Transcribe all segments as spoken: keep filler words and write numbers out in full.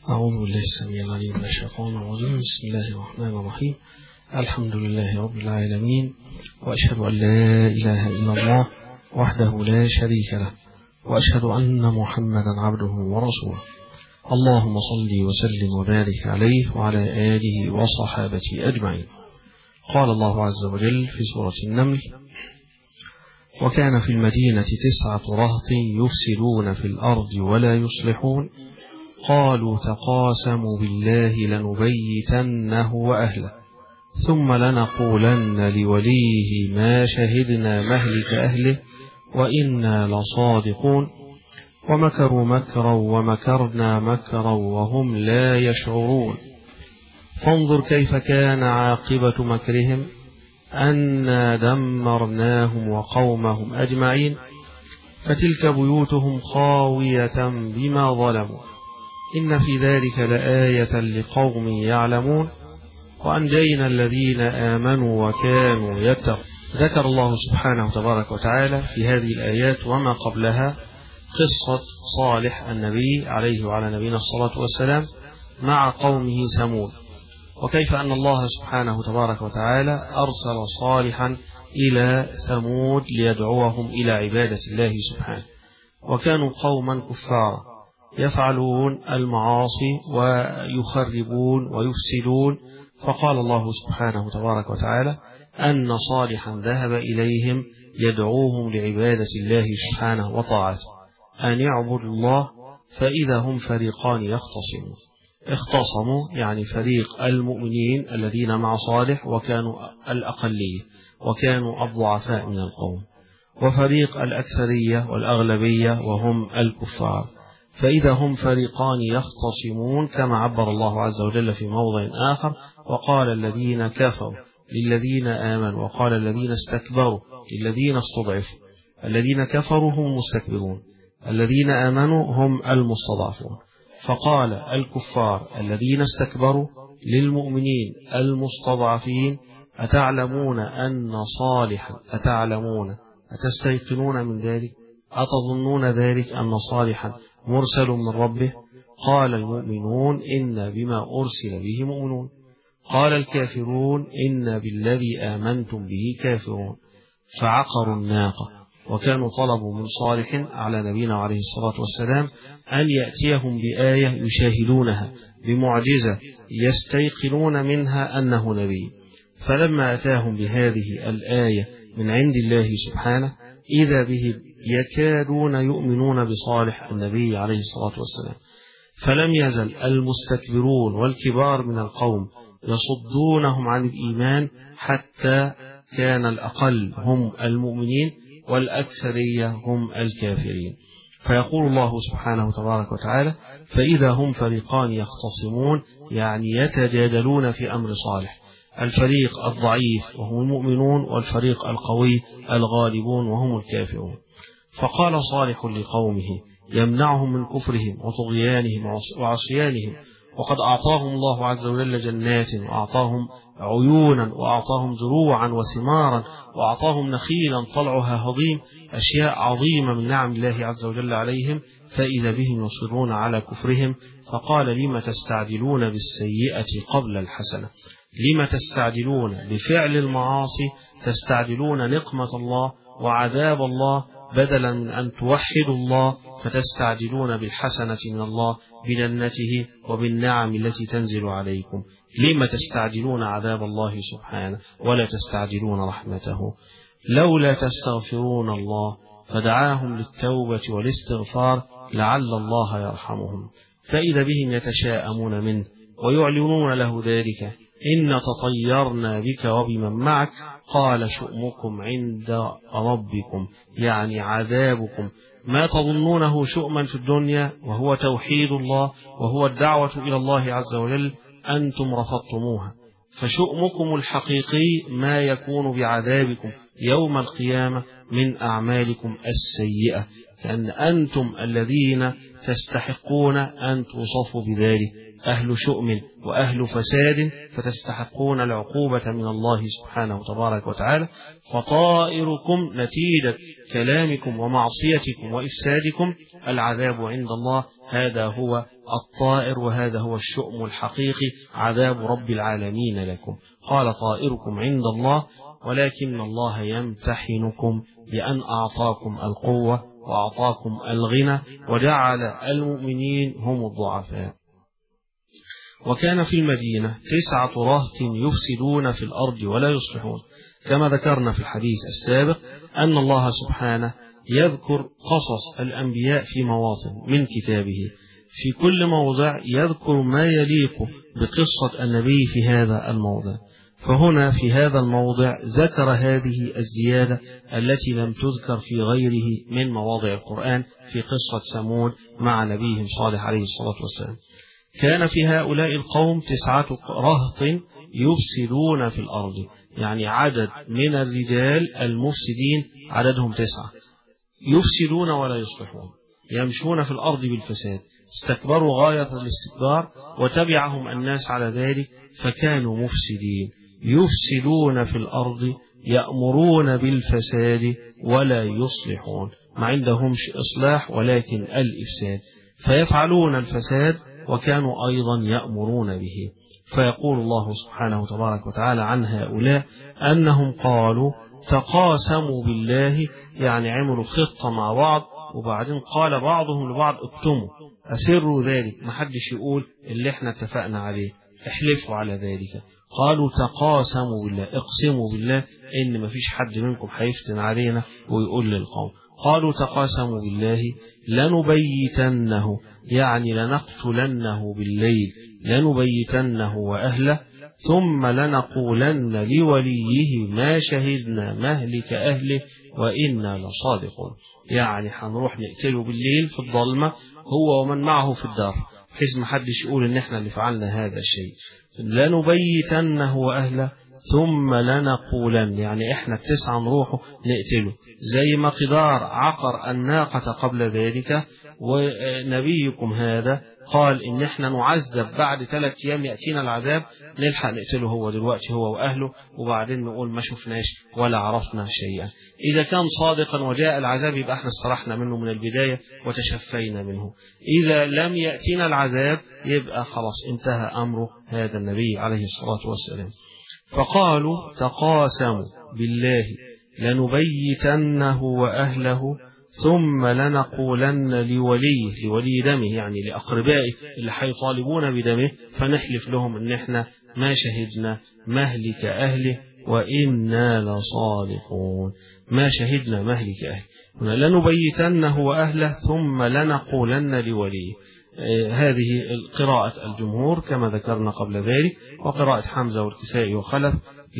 أعوذ بالله السميع العليم من الشيطان الرجيم. بسم الله الرحمن الرحيم. الحمد لله رب العالمين، وأشهد أن لا إله إلا الله وحده لا شريك له، وأشهد أن محمدا عبده ورسوله. اللهم صل وسلم وبارك عليه وعلى آله وصحابته أجمعين. قال الله عز وجل في سورة النمل: وكان في المدينة تسعة رهط يفسدون في الأرض ولا يصلحون قالوا تقاسموا بالله لنبيتنه وأهله ثم لنقولن لوليه ما شهدنا مهلك أهله وإنا لصادقون ومكروا مكرا ومكرنا مكرا وهم لا يشعرون فانظر كيف كان عاقبة مكرهم أنا دمرناهم وقومهم أجمعين فتلك بيوتهم خاوية بما ظلموا إن في ذلك لآية لقوم يعلمون وأنجينا الذين آمنوا وكانوا يتقون. ذكر الله سبحانه تبارك وتعالى في هذه الآيات وما قبلها قصة صالح النبي عليه وعلى نبينا الصلاة والسلام مع قومه ثمود، وكيف أن الله سبحانه تبارك وتعالى أرسل صالحا إلى ثمود ليدعوهم إلى عبادة الله سبحانه، وكانوا قوما كفارا يفعلون المعاصي ويخربون ويفسدون. فقال الله سبحانه تبارك وتعالى أن صالحا ذهب إليهم يدعوهم لعبادة الله سبحانه وطاعته، أن يعبدوا الله، فإذا هم فريقان يختصمون. اختصموا يعني فريق المؤمنين الذين مع صالح وكانوا الأقلية وكانوا الضعفاء من القوم، وفريق الأكثرية والأغلبية وهم الكفار، فإذا هم فريقان يختصمون كما عبر الله عز وجل في موضع آخر: وقال الذين كفروا للذين آمنوا وقال الذين استكبروا للذين استضعفوا. الذين كفروا هم المستكبرون، الذين آمنوا هم المستضعفون. فقال الكفار الذين استكبروا للمؤمنين المستضعفين: أتعلمون أن صالحا أتعلمون أتستيقنون من ذلك أتظنون ذلك أن صالحا مرسل من ربه؟ قال المؤمنون إنا بما أرسل به مؤمنون. قال الكافرون إنا بالذي آمنتم به كافرون. فعقروا الناقة، وكانوا طلبوا من صالح على نبينا عليه الصلاة والسلام أن يأتيهم بآية يشاهدونها، بمعجزة يستيقنون منها أنه نبي. فلما أتاهم بهذه الآية من عند الله سبحانه إذا به يكادون يؤمنون بصالح النبي عليه الصلاة والسلام. فلم يزل المستكبرون والكبار من القوم يصدونهم عن الإيمان حتى كان الأقل هم المؤمنين والأكثرية هم الكافرين. فيقول الله سبحانه تبارك وتعالى: فإذا هم فريقان يختصمون، يعني يتجادلون في أمر صالح، الفريق الضعيف وهم المؤمنون والفريق القوي الغالبون وهم الكافرون. فقال صالح لقومه يمنعهم من كفرهم وطغيانهم وعصيانهم: وقد أعطاهم الله عز وجل جنات وأعطاهم عيونا وأعطاهم زروعا وثمارا وأعطاهم نخيلا طلعها هضيم، أشياء عظيمة من نعم الله عز وجل عليهم، فإذا بهم يصرون على كفرهم. فقال: لم تستعجلون بالسيئة قبل الحسنة؟ لم تستعجلون بفعل المعاصي، تستعجلون نقمة الله وعذاب الله بدلا من أن توحدوا الله، فتستعجلون بالحسنة من الله بجنته وبالنعم التي تنزل عليكم. لما تستعجلون عذاب الله سبحانه ولا تستعجلون رحمته؟ لولا تستغفرون الله فدعاهم للتوبة والاستغفار لعل الله يرحمهم. فإذا بهم يتشاءمون منه ويعلنون له ذلك: إن تطيرنا بك وبمن معك. قال: شؤمكم عند ربكم، يعني عذابكم، ما تظنونه شؤما في الدنيا وهو توحيد الله وهو الدعوة إلى الله عز وجل أنتم رفضتموها، فشؤمكم الحقيقي ما يكون بعذابكم يوم القيامة من أعمالكم السيئة، لأن أنتم الذين تستحقون أن توصفوا بذلك، أهل شؤم وأهل فساد فتستحقون العقوبة من الله سبحانه تبارك وتعالى، فطائركم نتيجة كلامكم ومعصيتكم وإفسادكم العذاب عند الله. هذا هو الطائر وهذا هو الشؤم الحقيقي، عذاب رب العالمين لكم. قال طائركم عند الله ولكن الله يمتحنكم بأن أعطاكم القوة وأعطاكم الغنى وجعل المؤمنين هم الضعفاء. وكان في المدينة تسعة رهط يفسدون في الأرض ولا يصلحون، كما ذكرنا في الحديث السابق أن الله سبحانه يذكر قصص الأنبياء في مواطن من كتابه، في كل موضع يذكر ما يليق بقصة النبي في هذا الموضع. فهنا في هذا الموضع ذكر هذه الزيادة التي لم تذكر في غيره من مواضع القرآن في قصة ثمود مع نبيهم صالح عليه الصلاة والسلام. كان في هؤلاء القوم تسعة رهط يفسدون في الأرض، يعني عدد من الرجال المفسدين عددهم تسعة، يفسدون ولا يصلحون، يمشون في الأرض بالفساد، استكبروا غاية الاستكبار وتبعهم الناس على ذلك فكانوا مفسدين. يفسدون في الأرض يأمرون بالفساد ولا يصلحون، ما عندهمش إصلاح ولكن الإفساد، فيفعلون الفساد وكانوا أيضا يأمرون به. فيقول الله سبحانه تبارك وتعالى عن هؤلاء أنهم قالوا تقاسموا بالله، يعني عملوا خطة مع بعض وبعدين قال بعضهم لبعض اكتموا أسروا ذلك، محدش يقول اللي احنا اتفقنا عليه، احلفوا على ذلك. قالوا تقاسموا بالله، اقسموا بالله ان مفيش حد منكم هيفتن علينا ويقول للقوم. قالوا تقاسموا بالله لنبيتنه، يعني لنقتلنه بالليل، لنبيتنه وأهله ثم لنقولن لوليه ما شهدنا مهلك أهله وإنا لصادقون، يعني هنروح نقتله بالليل في الظلمة هو ومن معه في الدار، بحيث ما حدش يقول ان احنا اللي فعلنا هذا الشيء. لنبيتنه وأهله ثم لنقولن، يعني احنا التسعة نروحوا نقتله، زي ما قدار عقر الناقة قبل ذلك، ونبيكم هذا قال ان احنا نعذب بعد ثلاث ايام يأتينا العذاب، نلحق نقتله هو دلوقتي هو واهله وبعدين نقول ما شفناش ولا عرفنا شيئا. اذا كان صادقا وجاء العذاب يبقى احنا استرحنا منه من البداية وتشفينا منه، اذا لم يأتينا العذاب يبقى خلاص انتهى امر هذا النبي عليه الصلاة والسلام. فقالوا تقاسموا بالله لنبيتنه وأهله ثم لنقولن لوليه، لولي دمه يعني لأقربائه اللي حيطالبون بدمه، فنحلف لهم ان احنا ما شهدنا مهلك أهله وإنا لصادقون، ما شهدنا مهلك أهله، لنبيتنه وأهله ثم لنقولن لوليه. آه هذه قراءة الجمهور كما ذكرنا قبل ذلك، وقراءة حمزة والكسائي وخلف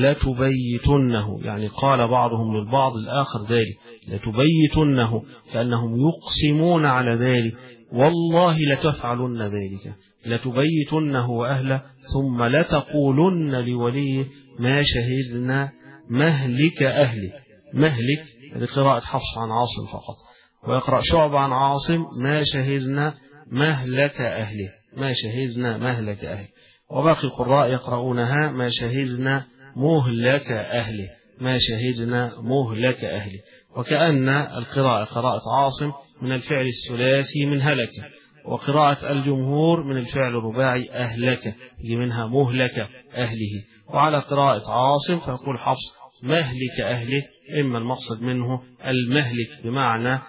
لتبيتنه، يعني قال بعضهم للبعض الآخر ذلك لتبيتنه، كأنهم يقسمون على ذلك والله لتفعلن ذلك، لتبيتنه وأهله ثم لتقولن لوليه ما شهدنا مهلك أهله. مهلك لقراءة حفص عن عاصم فقط، ويقرأ شعب عن عاصم ما شهدنا مهلك أهله، ما شهدنا مهلك أهله، وباقي القراء يقرؤونها ما شهدنا مهلك أهله، ما شهدنا مهلك أهله. وكأن القراءة قراءة عاصم من الفعل الثلاثي من هلك، وقراءة الجمهور من الفعل الرباعي أهلك منها مهلك أهله. وعلى قراءة عاصم فيقول حفص مهلك أهله، إما المقصد منه المهلك بمعنى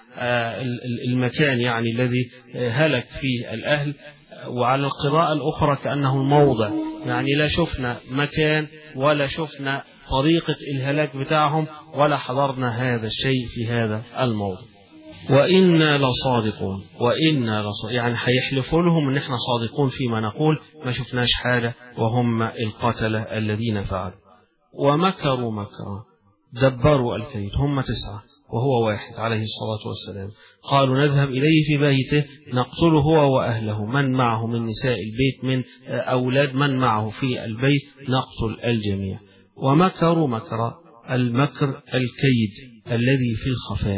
المكان يعني الذي هلك فيه الأهل، وعلى القراءة الأخرى كأنه الموضع، يعني لا شفنا مكان ولا شفنا طريقة الهلاك بتاعهم ولا حضرنا هذا الشيء في هذا الموضع. وإنا لصادقون، وإنا لصادقون يعني هيحلفوا لهم ان احنا صادقون فيما نقول، ما شفناش حاجة وهم القتلة الذين فعلوا. ومكروا مكرا دبروا الكيد، هم تسعة وهو واحد عليه الصلاة والسلام. قالوا نذهب إليه في بيته نقتله هو وأهله، من معه من نساء البيت من أولاد من معه في البيت نقتل الجميع. ومكروا مكرا، المكر الكيد الذي في الخفاء،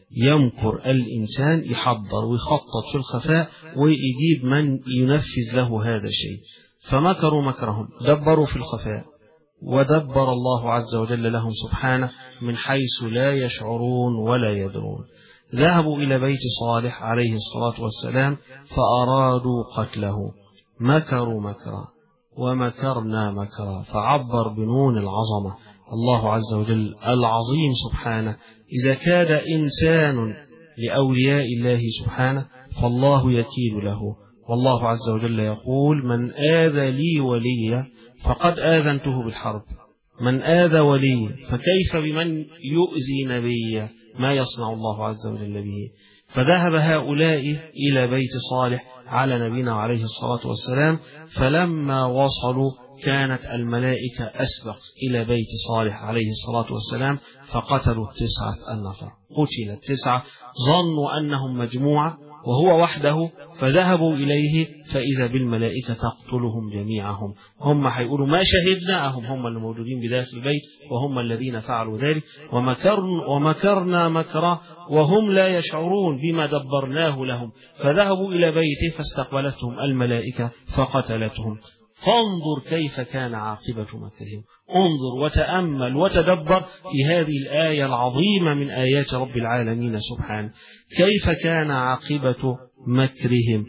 يمكر الإنسان يحضر ويخطط في الخفاء ويجيب من ينفذ له هذا الشيء. فمكروا مكرهم، دبروا في الخفاء، ودبر الله عز وجل لهم سبحانه من حيث لا يشعرون ولا يدرون. ذهبوا إلى بيت صالح عليه الصلاة والسلام فأرادوا قتله، مكروا مكرا ومكرنا مكرا، فعبر بنون العظمة الله عز وجل العظيم سبحانه. إذا كاد إنسان لأولياء الله سبحانه فالله يكيد له، والله عز وجل يقول: من آذى لي وليا فقد آذنته بالحرب. من آذى ولي فكيف بمن يؤذي نبي؟ ما يصنع الله عز وجل به. فذهب هؤلاء إلى بيت صالح على نبينا عليه الصلاة والسلام، فلما وصلوا كانت الملائكة أسبق إلى بيت صالح عليه الصلاة والسلام فقتلوا التسعة النفر. قتل التسعة، ظنوا أنهم مجموعة وهو وحده، فذهبوا إليه فإذا بالملائكة تقتلهم جميعهم. هم هيقولوا ما شهدنا، هم هم اللي موجودين بداخل البيت وهم الذين فعلوا ذلك. ومكرنا ومكرنا مكرا وهم لا يشعرون بما دبرناه لهم. فذهبوا إلى بيته فاستقبلتهم الملائكة فقتلتهم. فانظر كيف كان عاقبة مكرهم. انظر وتأمل وتدبر في هذه الآية العظيمة من آيات رب العالمين سبحانه، كيف كان عاقبة مكرهم.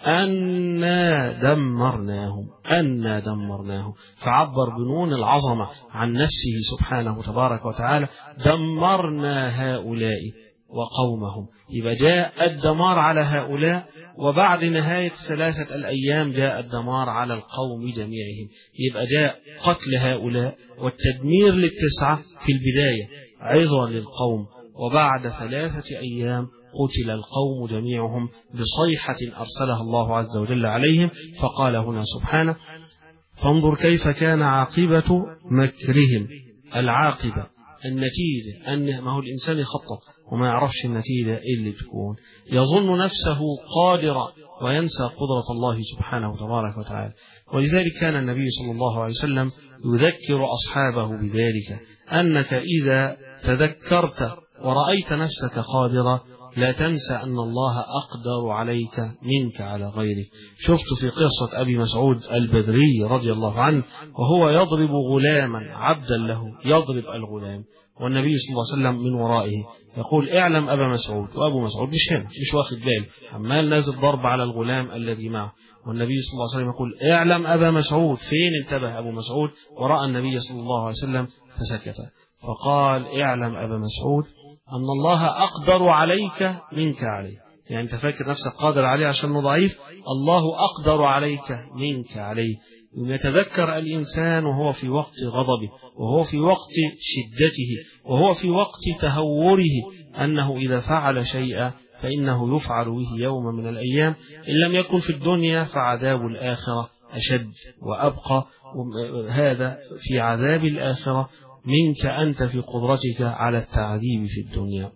أنا دمرناهم أنا دمرناهم فعبر بنون العظمة عن نفسه سبحانه تبارك وتعالى: دمرنا هؤلاء وقومهم. يبقى جاء الدمار على هؤلاء، وبعد نهاية ثلاثة الأيام جاء الدمار على القوم جميعهم. يبقى جاء قتل هؤلاء والتدمير للتسعة في البداية عظة للقوم، وبعد ثلاثة أيام قتل القوم جميعهم بصيحة أرسلها الله عز وجل عليهم. فقال هنا سبحانه: فانظر كيف كان عاقبة مكرهم. العاقبة النتيجة، أن ما هو الإنسان يخطط وما يعرفش النتيجة اللي تكون، يظن نفسه قادرا وينسى قدرة الله سبحانه تبارك وتعالى. ولذلك كان النبي صلى الله عليه وسلم يذكر أصحابه بذلك: أنك إذا تذكرت ورأيت نفسك قادرا لا تنسى أن الله أقدر عليك منك على غيرك. شفت في قصة أبي مسعود البدري رضي الله عنه وهو يضرب غلاما عبدا له، يضرب الغلام والنبي صلى الله عليه وسلم من ورائه يقول: اعلم أبا مسعود. وأبو مسعود مش هنا، مش واخد باله، عمال نازل ضرب على الغلام الذي معه، والنبي صلى الله عليه وسلم يقول: اعلم أبا مسعود. فين انتبه أبو مسعود ورأى النبي صلى الله عليه وسلم فسكت. فقال: اعلم أبا مسعود أن الله أقدر عليك منك عليه. يعني أنت فاكر نفسك قادر عليه عشان ضعيف، الله أقدر عليك منك عليه. يتذكر الإنسان وهو في وقت غضبه، وهو في وقت شدته، وهو في وقت تهوره، أنه إذا فعل شيئا فإنه يفعل به يوم من الأيام، إن لم يكن في الدنيا فعذاب الآخرة أشد وأبقى. هذا في عذاب الآخرة منك أنت في قدرتك على التعذيب في الدنيا.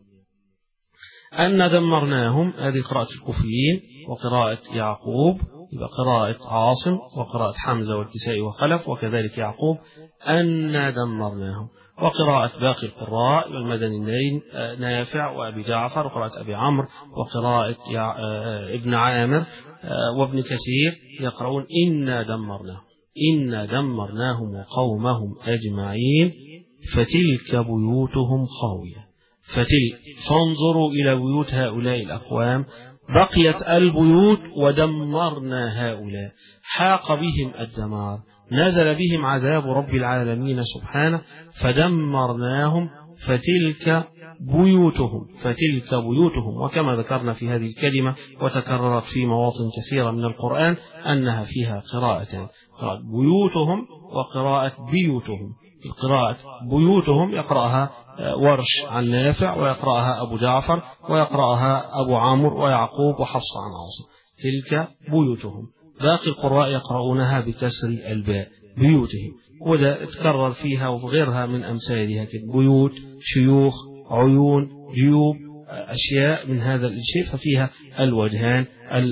أن دمرناهم، هذه قراءة الكوفيين وقراءة يعقوب، يبقى قراءة عاصم وقراءة حمزة والكسائي وخلف وكذلك يعقوب: أن دمرناهم. وقراءة باقي القراء والمدنيين نافع وأبي جعفر وقراءة أبي عمرو وقراءة ابن عامر وابن كثير يقرؤون: إنا دمرناهم إنا دمرناهم وقومهم أجمعين فتلك بيوتهم خاوية. فتلك، فانظروا إلى بيوت هؤلاء الأقوام، بقيت البيوت ودمرنا هؤلاء، حاق بهم الدمار، نزل بهم عذاب رب العالمين سبحانه فدمرناهم فتلك بيوتهم فتلك بيوتهم. وكما ذكرنا في هذه الكلمة وتكررت في مواطن كثيرة من القرآن أنها فيها قراءتان: قراءة بيوتهم وقراءة بيوتهم. القراءة بيوتهم يقرأها ورش عن نافع ويقرأها أبو جعفر ويقرأها أبو عمرو ويعقوب وحفص عن عاصم، تلك بيوتهم. باقي القراء يقرؤونها بكسر الباء بيوتهم، وده اتكرر فيها وغيرها من أمثالها: بيوت، شيوخ، عيون، جيوب، أشياء من هذا الشيء، ففيها الوجهان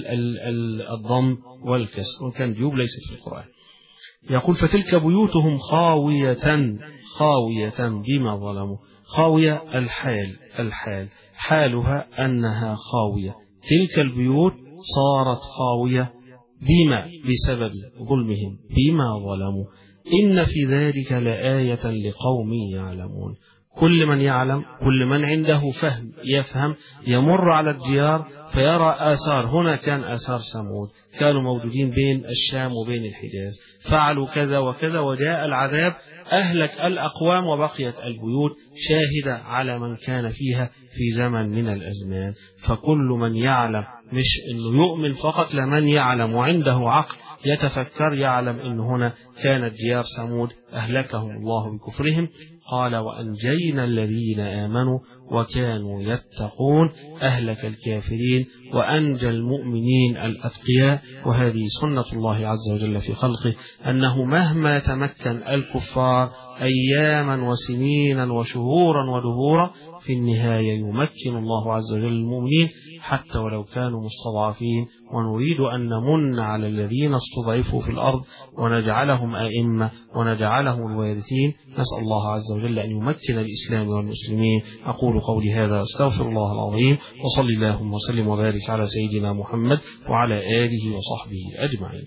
الضم والكسر، وكان جيوب ليست في القرآن. يقول: فتلك بيوتهم خاوية خاوية بما ظلموا. خاوية الحال الحال حالها أنها خاوية، تلك البيوت صارت خاوية بما بسبب ظلمهم بما ظلموا. إن في ذلك لآية لقوم يعلمون. كل من يعلم، كل من عنده فهم يفهم، يمر على الديار فيرى آثار. هنا كان آثار ثمود، كانوا موجودين بين الشام وبين الحجاز، فعلوا كذا وكذا وجاء العذاب أهلك الأقوام وبقيت البيوت شاهدة على من كان فيها في زمن من الأزمان. فكل من يعلم، مش إنه يؤمن فقط، لمن يعلم وعنده عقل يتفكر يعلم إن هنا كانت ديار ثمود أهلكهم الله بكفرهم. قال وأنجينا الذين آمنوا وكانوا يتقون، أهلك الكافرين وأنجى المؤمنين الأتقياء. وهذه سنة الله عز وجل في خلقه، أنه مهما تمكن الكفار أياما وسنينا وشهورا ودهورا، في النهاية يمكن الله عز وجل المؤمنين حتى ولو كانوا مستضعفين. ونريد أن نمن على الذين استضعفوا في الأرض ونجعلهم أئمة ونجعلهم الوارثين. نسأل الله عز وجل أن يمكن الإسلام والمسلمين. أقول قولي هذا أستغفر الله العظيم، وصلي اللهم وسلم وبارك على سيدنا محمد وعلى آله وصحبه أجمعين.